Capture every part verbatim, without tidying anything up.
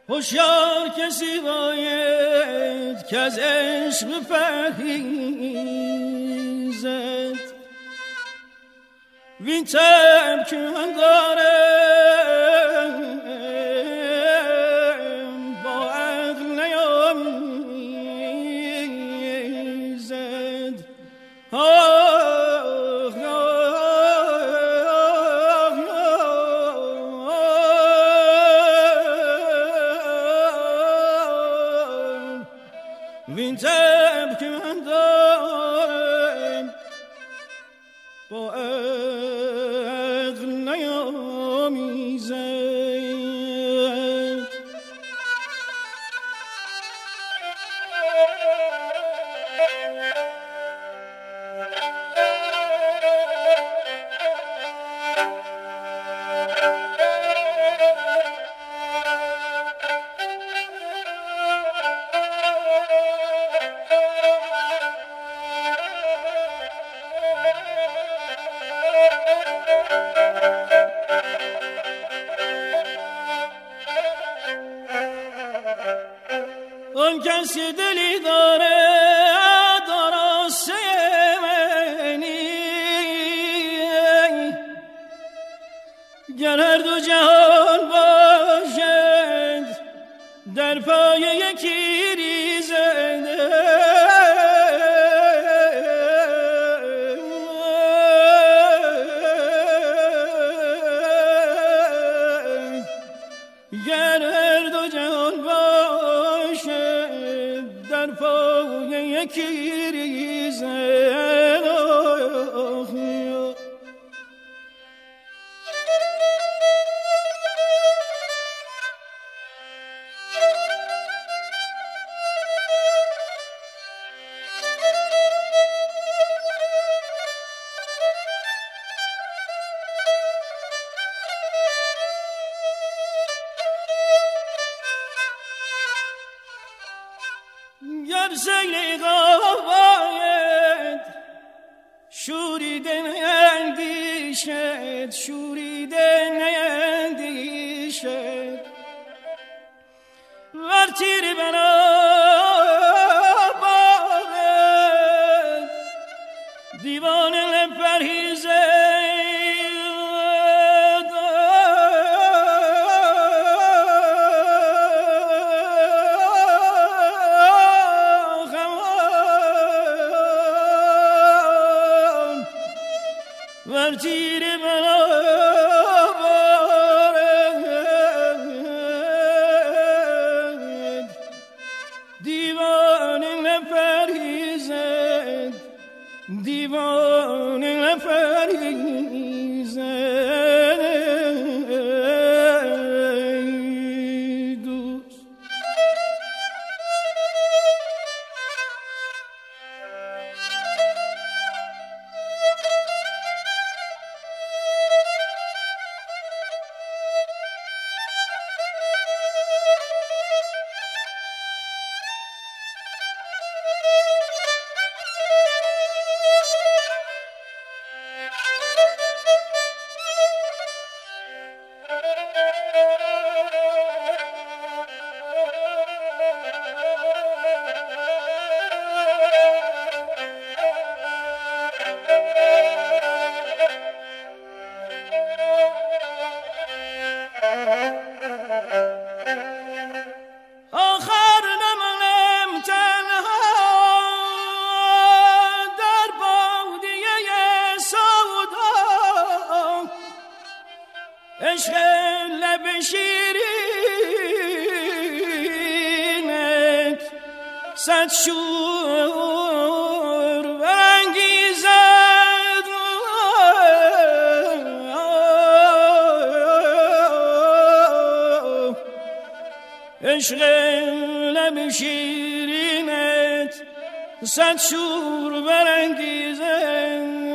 هوشیار کسی باید که از عشق پرهیزد، وین تب که من دارم با عقل نیامیزد. آه وین تب که من دارم با عقل نیامیزد. آن کسی دلی داره دراسته منی، گر هر دو جهان باشد در پای یکی ریزنده. گر هر دو جهان باشد در پای یکی ریزد. گر سیل باید شوریده نیندیشد، شوریده نیندیشد، ور تیر بنا بارد دیوانه لپرهیزد. ور تیر بنا بارد دیوانه نپرهیزد، دیوانه نپرهیزد. دوست آخر نمانم تنها در بادیه سودا، عشق لب شیرینت صد شور برانگیزد. عشق لب شیرینت صد شور برانگیزد.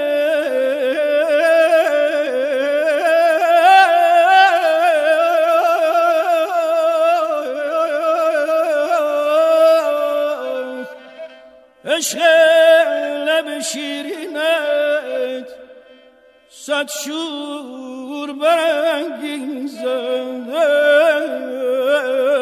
عشق لب شیرینت صد شور برانگیزد.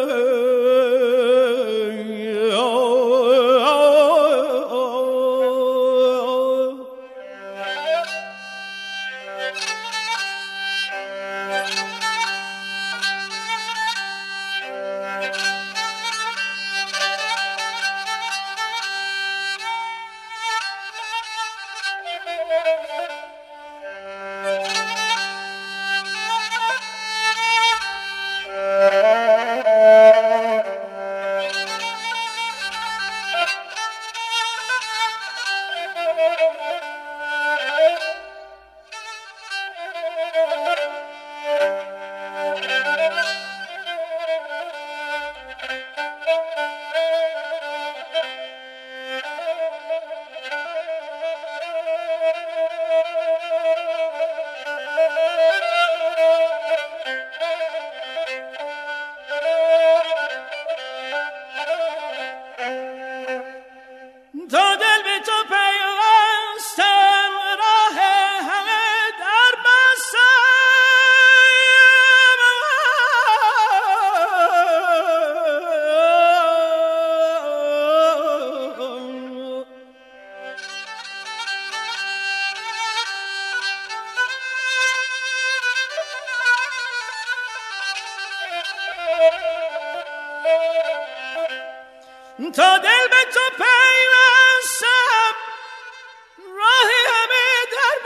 تا دل به تو پیوستم راهی همه در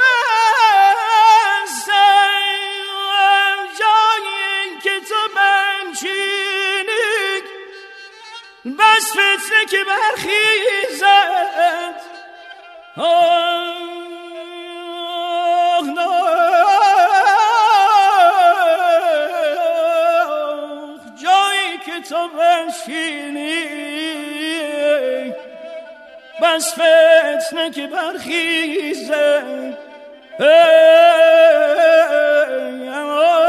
بستم جایی که تو بنشینی بس فتنه که برخیزد آه نه جایی که تو بنشینی بس فتنه که برخیزد